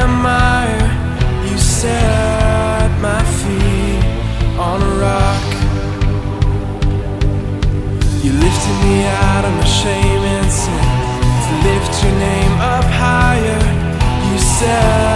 the mire, you set my feet on a rock. You lifted me out of my shame and sin to lift your name up higher. You said